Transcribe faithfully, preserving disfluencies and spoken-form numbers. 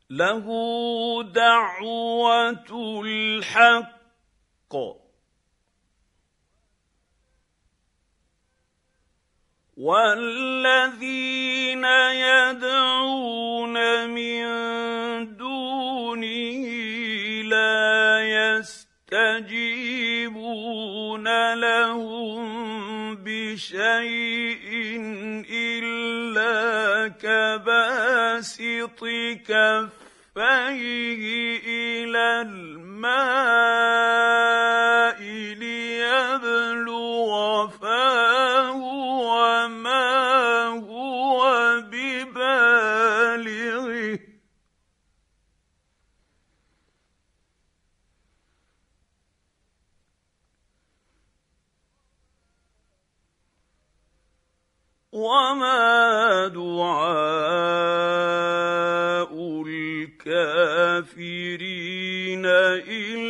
له دعوة الحق والذين يدعون من دونه لا يستجيبون لهم بشيء إلا كباسط كفيه إلى الماء ليبلغ فاه وما هو ببالغه وما دعاء الكافرين إلا